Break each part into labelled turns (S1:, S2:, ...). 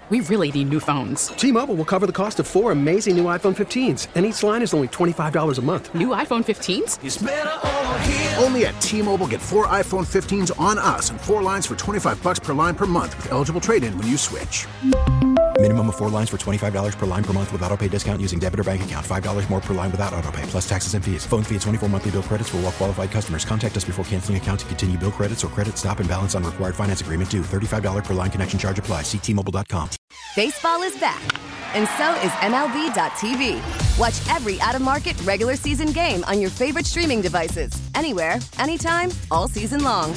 S1: We really need new phones.
S2: T-Mobile will cover the cost of 4 amazing new iPhone 15s, and each line is only $25 a month.
S1: New iPhone 15s?
S3: It's better over here.
S4: Only at T-Mobile, get 4 iPhone 15s on us and 4 lines for $25 per line per month with eligible trade-in when you switch.
S5: Minimum of 4 lines for $25 per line per month with autopay discount using debit or bank account. $5 more per line without autopay, plus taxes and fees. Phone fee at 24 monthly bill credits for well-qualified customers. Contact us before canceling account to continue bill credits or credit stop and balance on required finance agreement due. $35 per line connection charge applies. See T-Mobile.com.
S6: Baseball is back, and so is MLB.tv. Watch every out-of-market regular season game on your favorite streaming devices. Anywhere, anytime, all season long.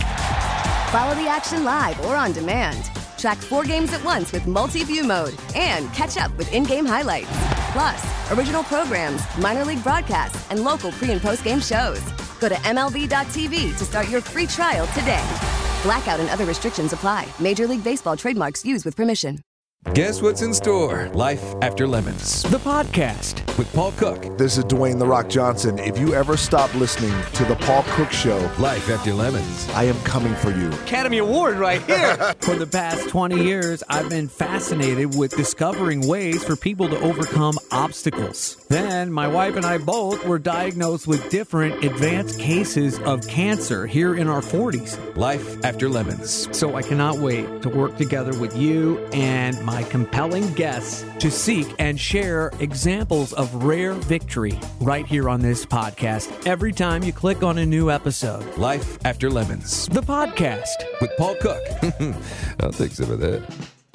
S6: Follow the action live or on demand. Track 4 games at once with multi-view mode and catch up with in-game highlights. Plus, original programs, minor league broadcasts, and local pre- and post-game shows. Go to MLB.tv to start your free trial today. Blackout and other restrictions apply. Major League Baseball trademarks used with permission.
S7: Guess what's in store? Life After Lemons, the podcast with Paul Cook.
S8: This is Dwayne "The Rock" Johnson. If you ever stop listening to The Paul Cook Show,
S7: Life After Lemons,
S8: I am coming for you.
S9: Academy Award right here. For the past 20 years, I've been fascinated with discovering ways for people to overcome obstacles. Then, my wife and I both were diagnosed with different advanced cases of cancer here in our 40s.
S7: Life After Lemons.
S9: So I cannot wait to work together with you and my compelling guests to seek and share examples of rare victory right here on this podcast every time you click on a new episode.
S7: Life After Lemons,
S9: the podcast
S7: with Paul Cook. I'll take some of that.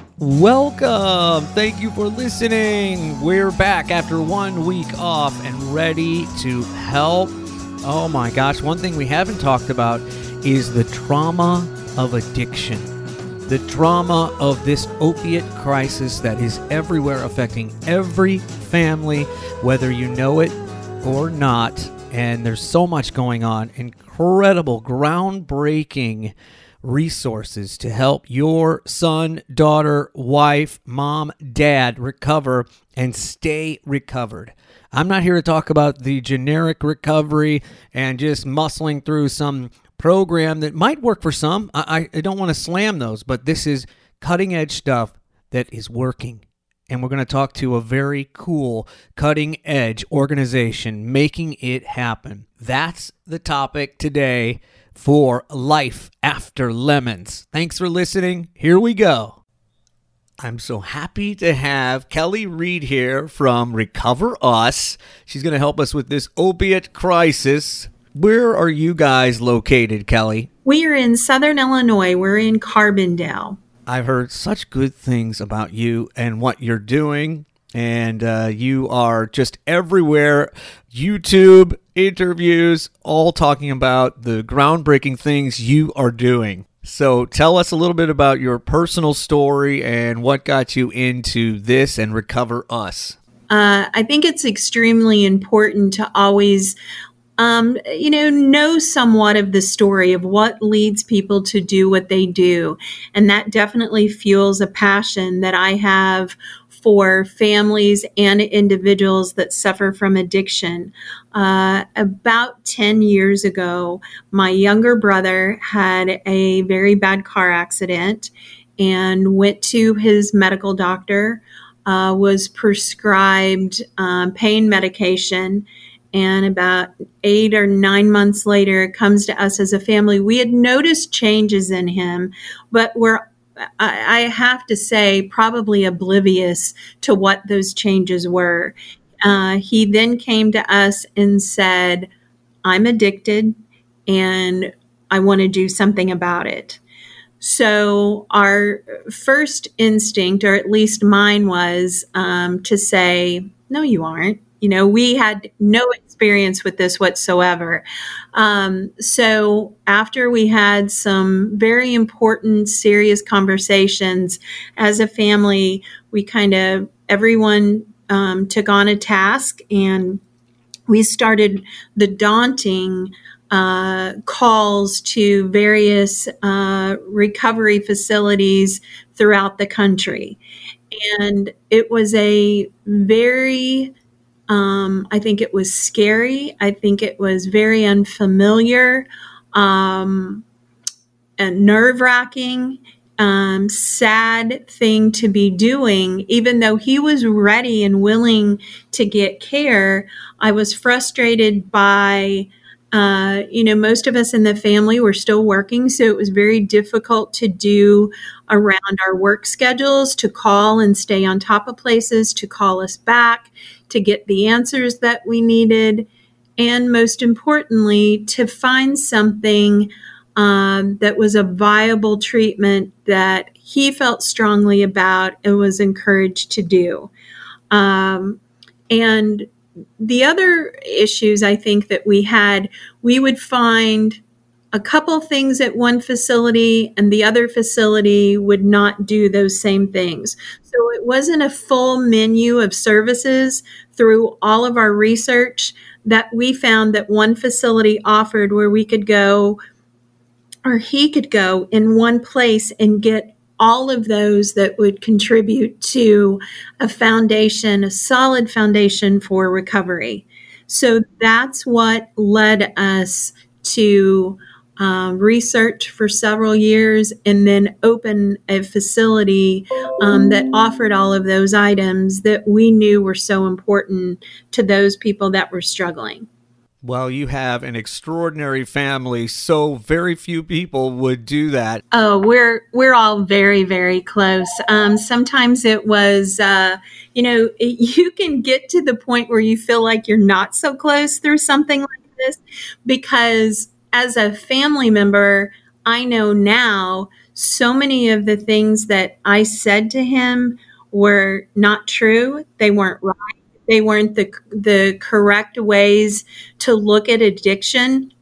S9: Welcome. Thank you for listening. We're back after 1 week off and ready to help. Oh my gosh, one thing we haven't talked about is the trauma of addiction. The trauma of this opiate crisis that is everywhere, affecting every family, whether you know it or not. And there's so much going on. Incredible, groundbreaking resources to help your son, daughter, wife, mom, dad recover and stay recovered. I'm not here to talk about the generic recovery and just muscling through some program that might work for some. I don't want to slam those, but this is cutting edge stuff that is working. And we're going to talk to a very cool cutting edge organization making it happen. That's the topic today for Life After Lemons. Thanks for listening. Here we go. I'm so happy to have Kelly Reed here from Recover Us. She's going to help us with this opiate crisis. Where are you guys located, Kelly?
S10: We are in Southern Illinois. We're in Carbondale.
S9: I've heard such good things about you and what you're doing, and you are just everywhere. YouTube, interviews, all talking about the groundbreaking things you are doing. So tell us a little bit about your personal story and what got you into this and Recover Us.
S10: I think it's extremely important to always know somewhat of the story of what leads people to do what they do. And that definitely fuels a passion that I have for families and individuals that suffer from addiction. About 10 years ago, my younger brother had a very bad car accident and went to his medical doctor, was prescribed pain medication. And about 8 or 9 months later, it comes to us as a family. We had noticed changes in him, but I have to say, probably oblivious to what those changes were. He then came to us and said, I'm addicted and I want to do something about it. So our first instinct, or at least mine, was to say, no, you aren't. We had no experience with this whatsoever. So after we had some very important, serious conversations as a family, we everyone took on a task, and we started the daunting calls to various recovery facilities throughout the country. And it was a very I think it was scary. I think it was very unfamiliar and nerve-wracking. sad thing to be doing. Even though he was ready and willing to get care, I was frustrated by, most of us in the family were still working, so it was very difficult to do around our work schedules, to call and stay on top of places, to call us back, to get the answers that we needed, and most importantly, to find something that was a viable treatment that he felt strongly about and was encouraged to do. And the other issues I think that we would find a couple things at one facility and the other facility would not do those same things. So it wasn't a full menu of services through all of our research that we found that one facility offered where we could go, or he could go in one place and get all of those that would contribute to a foundation, a solid foundation for recovery. So that's what led us to research for several years and then open a facility that offered all of those items that we knew were so important to those people that were struggling.
S9: Well, you have an extraordinary family, so very few people would do that.
S10: Oh, we're all very, very close. Sometimes it was, you can get to the point where you feel like you're not so close through something like this, because as a family member, I know now so many of the things that I said to him were not true. They weren't right. They weren't the correct ways to look at addiction.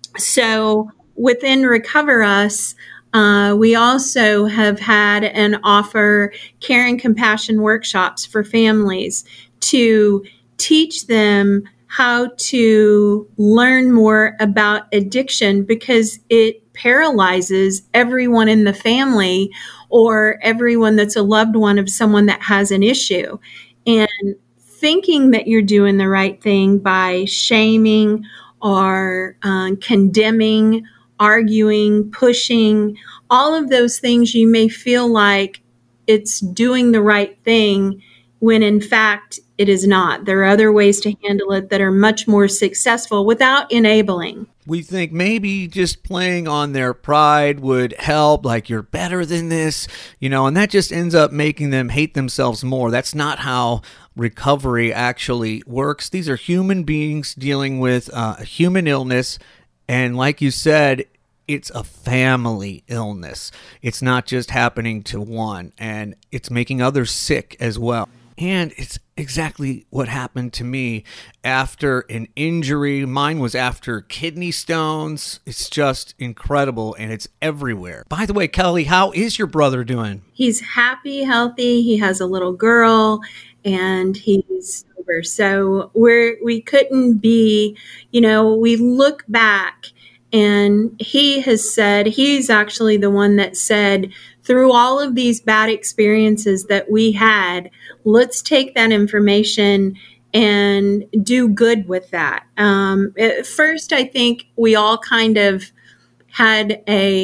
S10: So within Recover Us, we also have had and offer care and compassion workshops for families to teach them how to learn more about addiction, because it paralyzes everyone in the family or everyone that's a loved one of someone that has an issue. And thinking that you're doing the right thing by shaming or condemning, arguing, pushing, all of those things, you may feel like it's doing the right thing when in fact it is not. There are other ways to handle it that are much more successful without enabling.
S9: We think maybe just playing on their pride would help, like you're better than this, and that just ends up making them hate themselves more. That's not how recovery actually works. These are human beings dealing with a human illness. And like you said, it's a family illness. It's not just happening to one, and it's making others sick as well. And it's exactly what happened to me after an injury. Mine was after kidney stones. It's just incredible, and it's everywhere. By the way, Kelly, how is your brother doing?
S10: He's happy, healthy. He has a little girl, and he's sober. So we couldn't be, we look back, and he has said, he's actually the one that said, through all of these bad experiences that we had, let's take that information and do good with that. At first, I think we all kind of had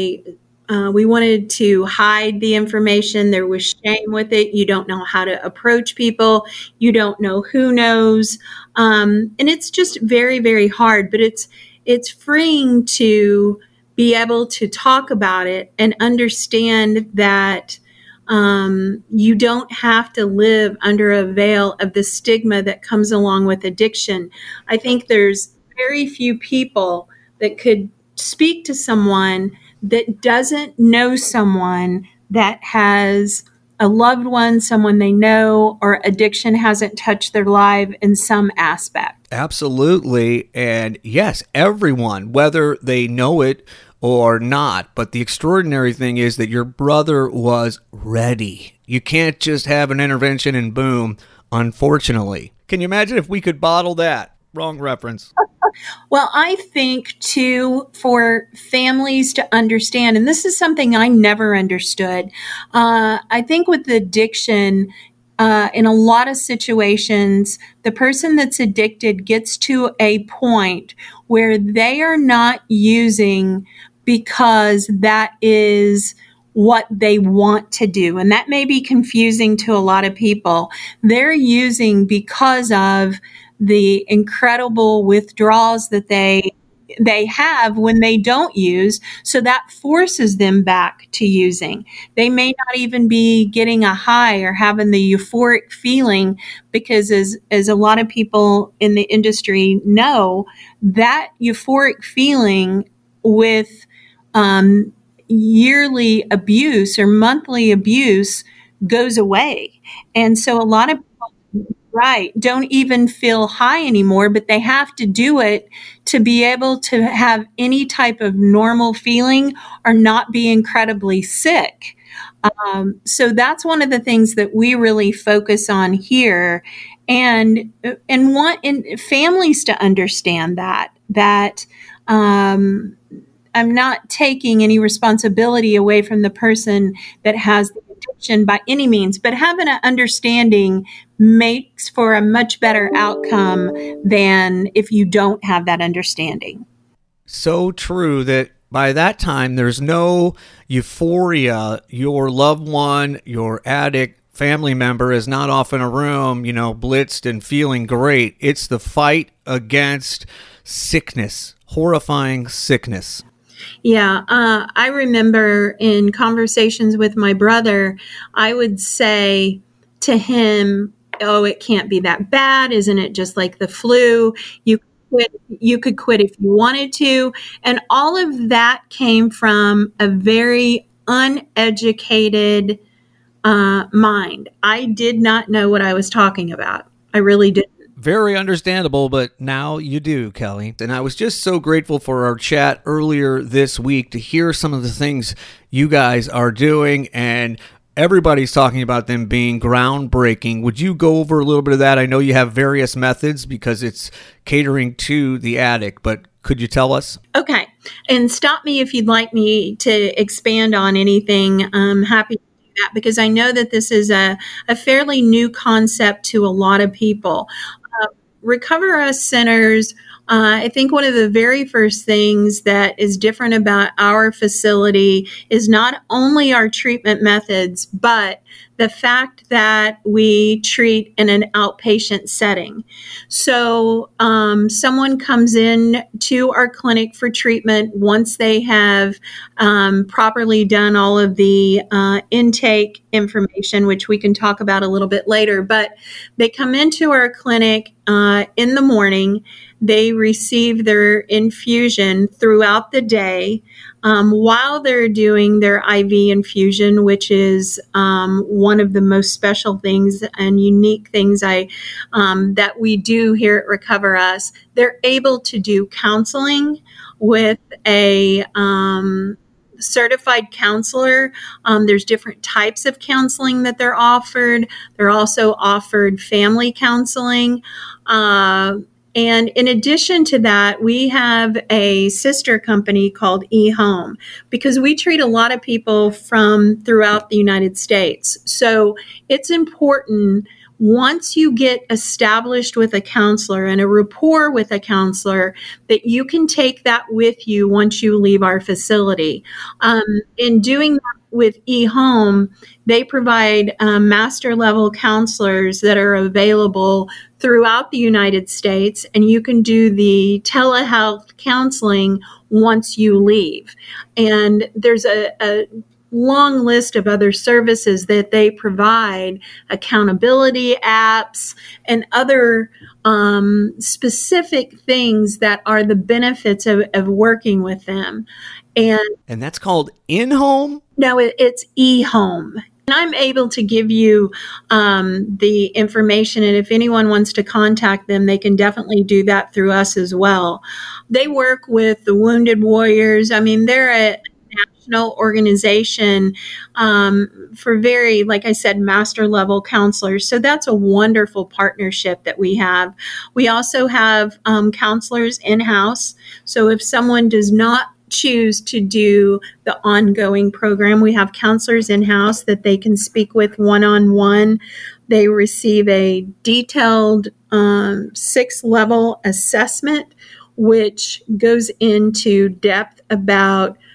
S10: we wanted to hide the information. There was shame with it. You don't know how to approach people. You don't know who knows. And it's just very, very hard, but it's freeing to be able to talk about it and understand that you don't have to live under a veil of the stigma that comes along with addiction. I think there's very few people that could speak to someone that doesn't know someone that has a loved one, someone they know, or addiction hasn't touched their life in some aspect.
S9: Absolutely. And yes, everyone, whether they know it or not. But the extraordinary thing is that your brother was ready. You can't just have an intervention and boom, unfortunately. Can you imagine if we could bottle that? Wrong reference.
S10: Well, I think, too, for families to understand, and this is something I never understood, I think with addiction, in a lot of situations, the person that's addicted gets to a point where they are not using because that is what they want to do. And that may be confusing to a lot of people. They're using because of the incredible withdrawals that they have when they don't use. So that forces them back to using. They may not even be getting a high or having the euphoric feeling, because as a lot of people in the industry know, that euphoric feeling with yearly abuse or monthly abuse goes away. And so a lot of people, don't even feel high anymore, but they have to do it to be able to have any type of normal feeling or not be incredibly sick. So that's one of the things that we really focus on here, and want families to understand that I'm not taking any responsibility away from the person that has the addiction by any means, but having an understanding makes for a much better outcome than if you don't have that understanding.
S9: So true that by that time, there's no euphoria. Your loved one, your addict family member is not off in a room, blitzed and feeling great. It's the fight against sickness, horrifying sickness.
S10: Yeah, I remember in conversations with my brother, I would say to him, "Oh, it can't be that bad. Isn't it just like the flu? You could quit if you wanted to." And all of that came from a very uneducated mind. I did not know what I was talking about. I really didn't.
S9: Very understandable, but now you do, Kelly. And I was just so grateful for our chat earlier this week to hear some of the things you guys are doing, and everybody's talking about them being groundbreaking. Would you go over a little bit of that? I know you have various methods because it's catering to the addict, but could you tell us?
S10: Okay. And stop me if you'd like me to expand on anything. I'm happy to do that, because I know that this is a fairly new concept to a lot of people. Recover Us centers, I think one of the very first things that is different about our facility is not only our treatment methods, but the fact that we treat in an outpatient setting. So someone comes in to our clinic for treatment once they have properly done all of the intake information, which we can talk about a little bit later. But they come into our clinic in the morning. They receive their infusion throughout the day while they're doing their IV infusion, which is one of the most special things and unique things that we do here at Recover Us. They're able to do counseling with a certified counselor. There's different types of counseling that they're offered. They're also offered family counseling. And in addition to that, we have a sister company called eHome, because we treat a lot of people from throughout the United States. So it's important, once you get established with a counselor and a rapport with a counselor, that you can take that with you once you leave our facility. In doing that with eHome, they provide master level counselors that are available throughout the United States, and you can do the telehealth counseling once you leave. And there's a long list of other services that they provide, accountability apps and other specific things that are the benefits of working with them. And
S9: that's called in-home?
S10: No, it's eHome. And I'm able to give you the information, and if anyone wants to contact them, they can definitely do that through us as well. They work with the Wounded Warriors. I mean, they're a national organization for very, like I said, master level counselors. So that's a wonderful partnership that we have. We also have counselors in-house. So if someone does not choose to do the ongoing program, we have counselors in-house that they can speak with one-on-one. They receive a detailed 6-level assessment, which goes into depth about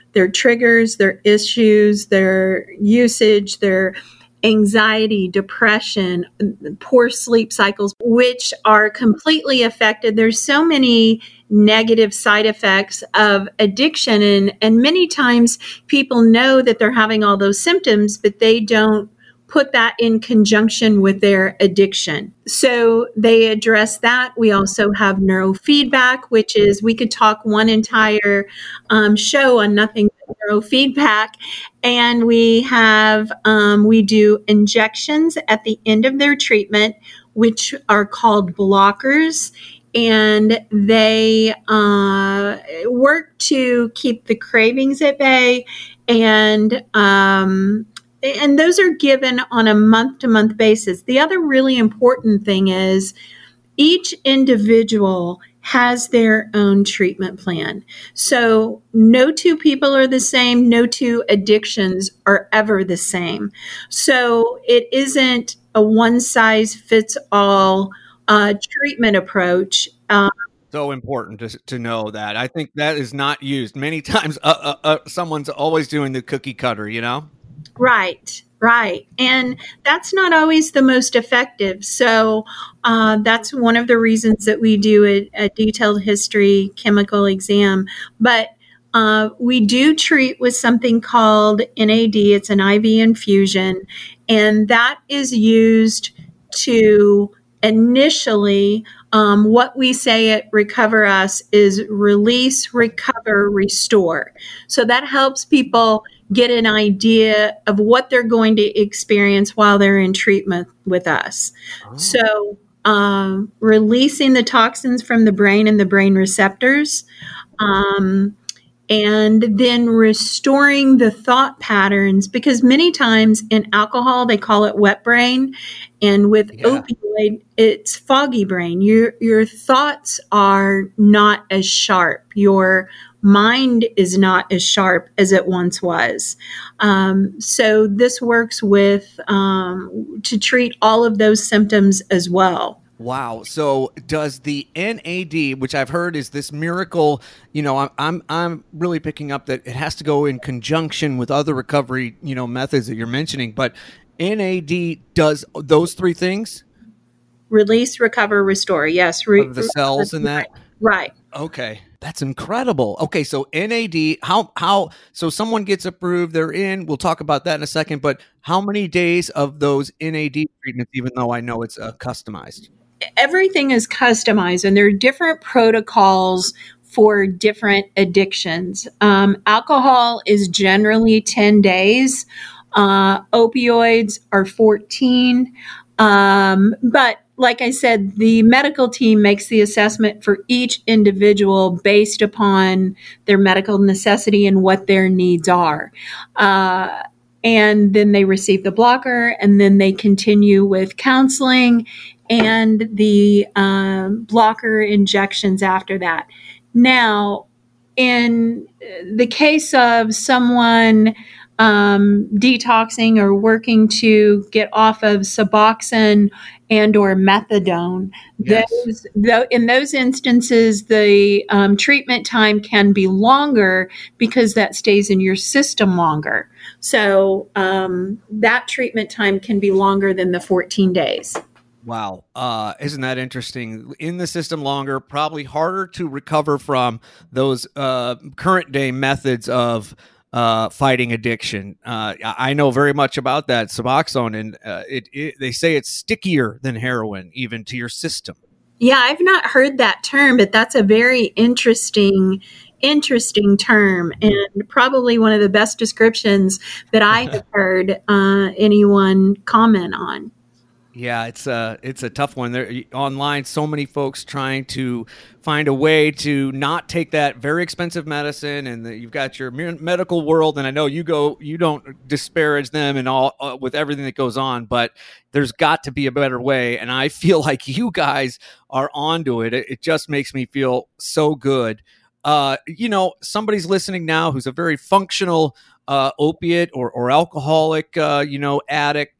S10: their triggers, their issues, their usage, their anxiety, depression, poor sleep cycles, which are completely affected. There's so many negative side effects of addiction. And many times people know that they're having all those symptoms, but they don't put that in conjunction with their addiction. So they address that. We also have neurofeedback, which is, we could talk one entire show on nothing but neurofeedback. And we have, we do injections at the end of their treatment, which are called blockers. And they work to keep the cravings at bay, and those are given on a month-to-month basis. The other really important thing is each individual has their own treatment plan. So no two people are the same. No two addictions are ever the same. So it isn't a one-size-fits-all treatment approach.
S9: So important to know that. I think that is not used. Many times someone's always doing the cookie cutter, you know?
S10: Right. And that's not always the most effective. So that's one of the reasons that we do a detailed history chemical exam. But we do treat with something called NAD. It's an IV infusion. And that is used to initially, what we say at Recover Us is release, recover, restore. So that helps people get an idea of what they're going to experience while they're in treatment with us. Oh. So releasing the toxins from the brain and the brain receptors, and then restoring the thought patterns, because many times in alcohol, they call it wet brain. And with opioid, it's foggy brain. Your thoughts are not as sharp. Your mind is not as sharp as it once was. So this works with to treat all of those symptoms as well.
S9: Wow. So does the NAD, which I've heard is this miracle, you know, I'm really picking up that it has to go in conjunction with other recovery, you know, methods that you're mentioning, but NAD does those three things?
S10: Release, recover, restore. Yes.
S9: Of the cells in that?
S10: Right.
S9: Okay. That's incredible. Okay. So NAD, how, so someone gets approved, they're in, we'll talk about that in a second, but how many days of those NAD treatments, even though I know it's customized?
S10: Everything is customized, and there are different protocols for different addictions. Alcohol is generally 10 days. Opioids are 14. But like I said, the medical team makes the assessment for each individual based upon their medical necessity and what their needs are. And then they receive the blocker, and then they continue with counseling and the blocker injections after that. Now, in the case of someone detoxing or working to get off of Suboxone and or methadone, yes, in those instances, the treatment time can be longer because that stays in your system longer. So that treatment time can be longer than the 14 days.
S9: Wow. Isn't that interesting? In the system longer, probably harder to recover from those current day methods of fighting addiction. I know very much about that Suboxone, and they say it's stickier than heroin, even to your system.
S10: Yeah, I've not heard that term, but that's a very interesting term, and probably one of the best descriptions that I have heard anyone comment on.
S9: Yeah, it's a tough one. There online, so many folks trying to find a way to not take that very expensive medicine, and you've got your medical world, and I know you don't disparage them and all with everything that goes on, but there's got to be a better way, and I feel like you guys are onto it. It just makes me feel so good. Somebody's listening now who's a very functional opiate or alcoholic, addict.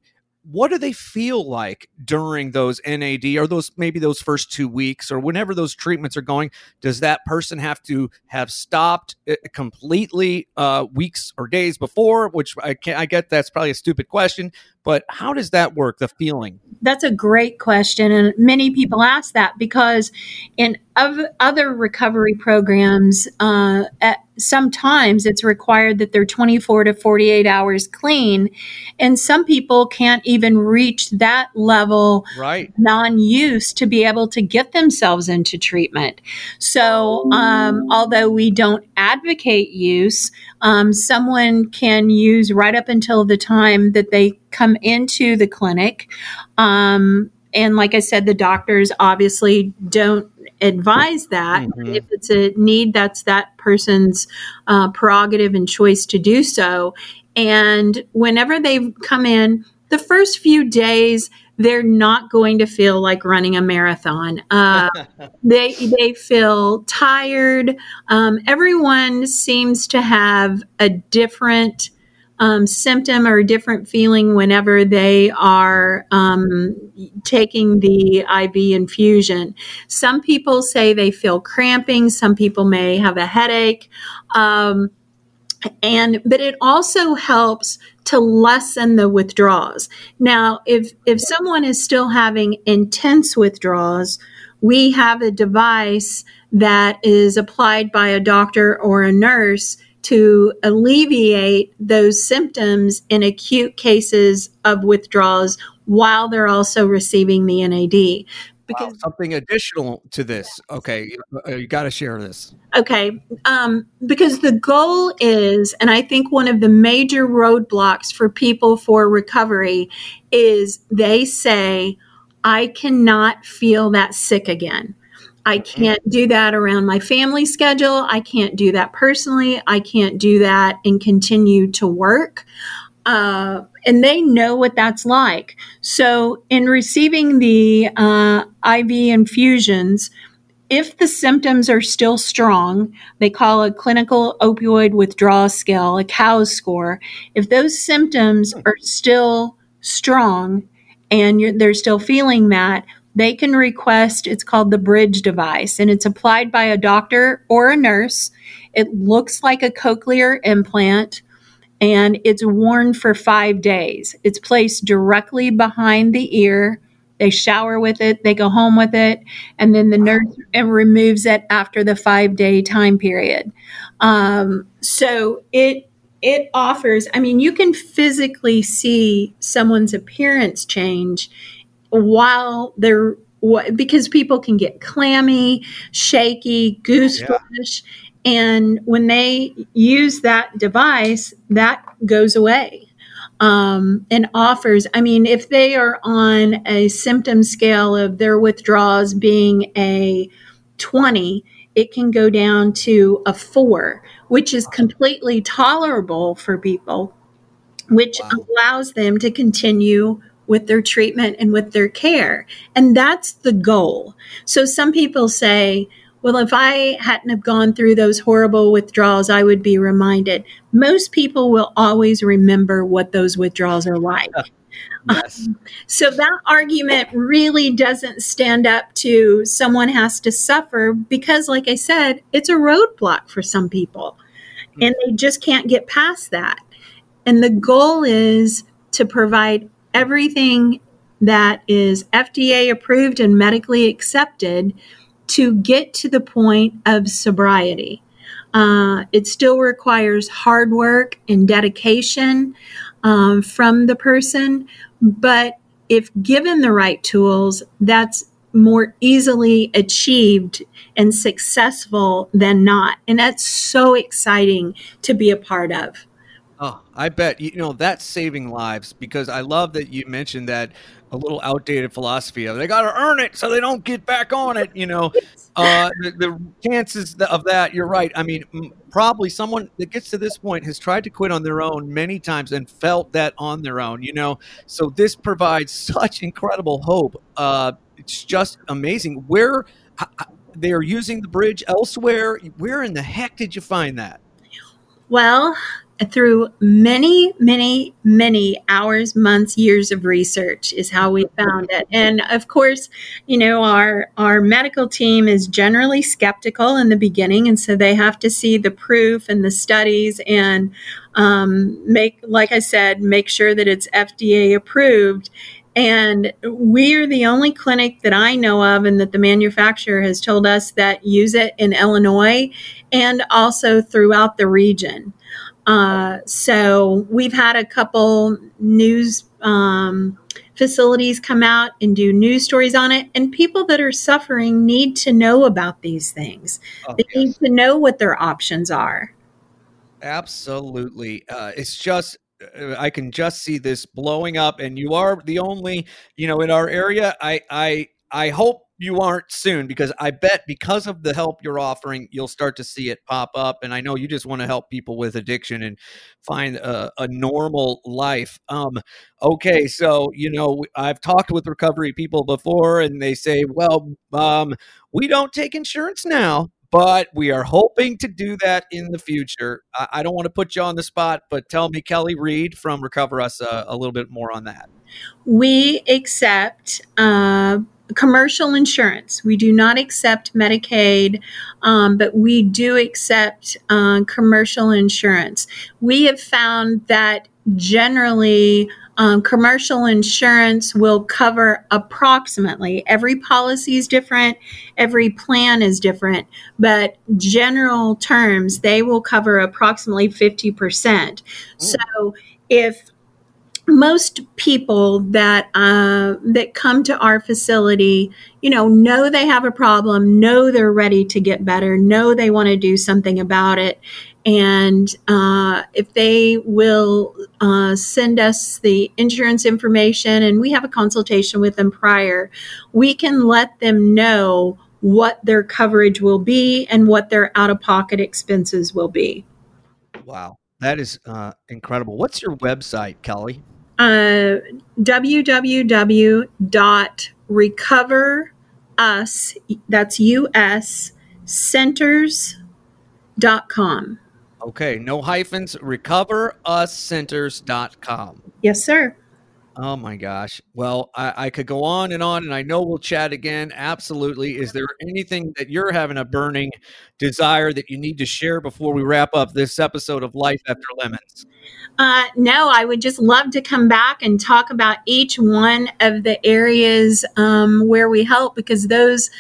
S9: what do they feel like during those NAD or those first 2 weeks or whenever those treatments are going? Does that person have to have stopped completely weeks or days before? Which I get that's probably a stupid question, but how does that work? The feeling?
S10: That's a great question. And many people ask that because in other recovery programs, sometimes it's required that they're 24 to 48 hours clean. And some people can't even reach that level non-use to be able to get themselves into treatment. So although we don't advocate use, someone can use right up until the time that they come into the clinic. And like I said, the doctors obviously don't advise that. Mm-hmm. If it's a need, that's that person's prerogative and choice to do so. And whenever they come in, the first few days, they're not going to feel like running a marathon. They feel tired. Everyone seems to have a different symptom or a different feeling whenever they are taking the IV infusion. Some people say they feel cramping. Some people may have a headache. But it also helps to lessen the withdrawals. Now, if someone is still having intense withdrawals, we have a device that is applied by a doctor or a nurse to alleviate those symptoms in acute cases of withdrawals while they're also receiving the NAD.
S9: Because something additional to this. Okay, you got to share this.
S10: Okay, because the goal is, and I think one of the major roadblocks for people for recovery is they say, I cannot feel that sick again. I can't do that around my family schedule. I can't do that personally. I can't do that and continue to work. And they know what that's like. So in receiving the IV infusions, if the symptoms are still strong, they call a clinical opioid withdrawal scale, a COWS score. If those symptoms are still strong and they're still feeling that, they can request, it's called the Bridge device, and it's applied by a doctor or a nurse. It looks like a cochlear implant, and it's worn for 5 days. It's placed directly behind the ear. They shower with it, they go home with it, and then the nurse removes it after the 5-day time period. So it offers, I mean, you can physically see someone's appearance change while they're, because people can get clammy, shaky, goosebumps. Yeah. And when they use that device, that goes away. And offers, I mean, if they are on a symptom scale of their withdrawals being a 20, it can go down to a 4, which is completely tolerable for people, which allows them to continue with their treatment and with their care. And that's the goal. So some people say, well, if I hadn't have gone through those horrible withdrawals, I would be reminded. Most people will always remember what those withdrawals are like. Yes. So that argument really doesn't stand up to someone has to suffer because, like I said, it's a roadblock for some people. And they just can't get past that. And the goal is to provide everything that is FDA approved and medically accepted to get to the point of sobriety. It still requires hard work and dedication from the person, but if given the right tools, that's more easily achieved and successful than not. And that's so exciting to be a part of.
S9: Oh, I bet, that's saving lives, because I love that you mentioned that a little outdated philosophy of they got to earn it so they don't get back on it. The chances of that, you're right. I mean, probably someone that gets to this point has tried to quit on their own many times and felt that on their own, so this provides such incredible hope. It's just amazing. Where they are using the Bridge elsewhere, where in the heck did you find that?
S10: Well, through many, many, many hours, months, years of research is how we found it. And of course, our medical team is generally skeptical in the beginning. And so they have to see the proof and the studies and make sure that it's FDA approved. And we're the only clinic that I know of and that the manufacturer has told us that use it in Illinois and also throughout the region. So we've had a couple news facilities come out and do news stories on it. And people that are suffering need to know about these things. They need to know what their options are.
S9: Absolutely. It's just, I can just see this blowing up, and you are the only, in our area. I hope you aren't soon, because I bet because of the help you're offering, you'll start to see it pop up. And I know you just want to help people with addiction and find a normal life. Okay. So, I've talked with recovery people before, and they say, well, we don't take insurance now, but we are hoping to do that in the future. I don't want to put you on the spot, but tell me, Kelly Reed from Recover Us, a little bit more on that.
S10: We accept commercial insurance. We do not accept Medicaid, but we do accept commercial insurance. We have found that generally commercial insurance will cover approximately, every policy is different, every plan is different, but general terms, they will cover approximately 50%. So if most people that come to our facility, know they have a problem, know they're ready to get better, know they want to do something about it. And if they will send us the insurance information and we have a consultation with them prior, we can let them know what their coverage will be and what their out-of-pocket expenses will be.
S9: Wow, that is incredible. What's your website, Kelly?
S10: www.recoverus, that's US, centers.com.
S9: Okay, no hyphens, recoveruscenters.com.
S10: Yes, sir.
S9: Oh my gosh. Well, I could go on, and I know we'll chat again. Absolutely. Is there anything that you're having a burning desire that you need to share before we wrap up this episode of Life After Lemons?
S10: No, I would just love to come back and talk about each one of the areas where we help, because those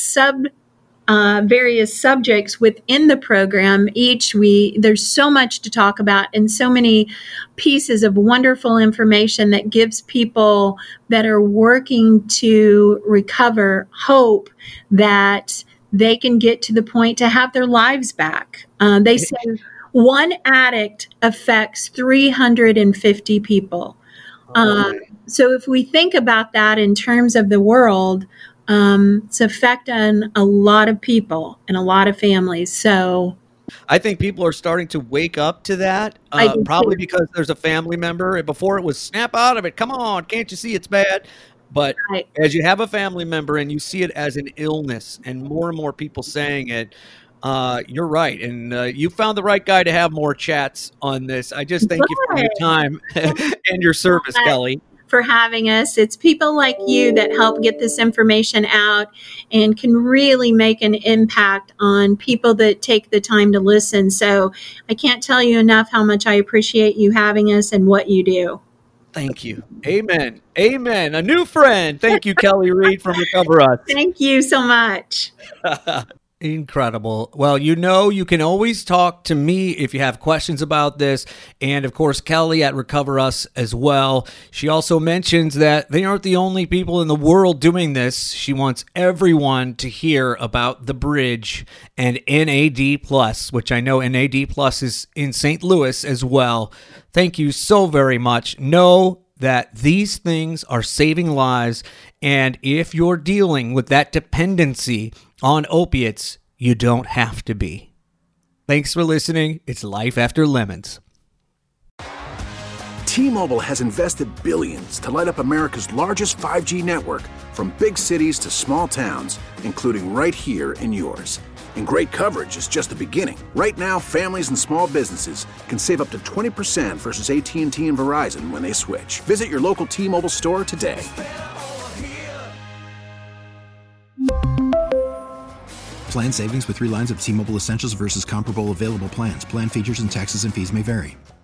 S10: various subjects within the program, there's so much to talk about and so many pieces of wonderful information that gives people that are working to recover hope that they can get to the point to have their lives back. They say one addict affects 350 people. So if we think about that in terms of the world, it's affecting a lot of people and a lot of families. So
S9: I think people are starting to wake up to that, probably because there's a family member. Before it was snap out of it. Come on, can't you see it's bad? But as you have a family member and you see it as an illness, and more people saying it, you're right. And you found the right guy to have more chats on this. I just thank you for your time and your service, Kelly.
S10: For having us. It's people like you that help get this information out and can really make an impact on people that take the time to listen. So I can't tell you enough how much I appreciate you having us and what you do.
S9: Thank you. Amen. Amen. A new friend. Thank you, Kelly Reed from Recover Us.
S10: Thank you so much.
S9: Incredible. Well, you can always talk to me if you have questions about this. And of course, Kelly at Recover Us as well. She also mentions that they aren't the only people in the world doing this. She wants everyone to hear about The Bridge and NAD+, which I know NAD+ is in St. Louis as well. Thank you so very much. Know that these things are saving lives. And if you're dealing with that dependency on opiates, you don't have to be. Thanks for listening. It's Life After Lemons.
S4: T-Mobile has invested billions to light up America's largest 5G network, from big cities to small towns, including right here in yours. And great coverage is just the beginning. Right now, families and small businesses can save up to 20% versus AT&T and Verizon when they switch. Visit your local T-Mobile store today.
S5: Plan savings with 3 lines of T-Mobile Essentials versus comparable available plans. Plan features and taxes and fees may vary.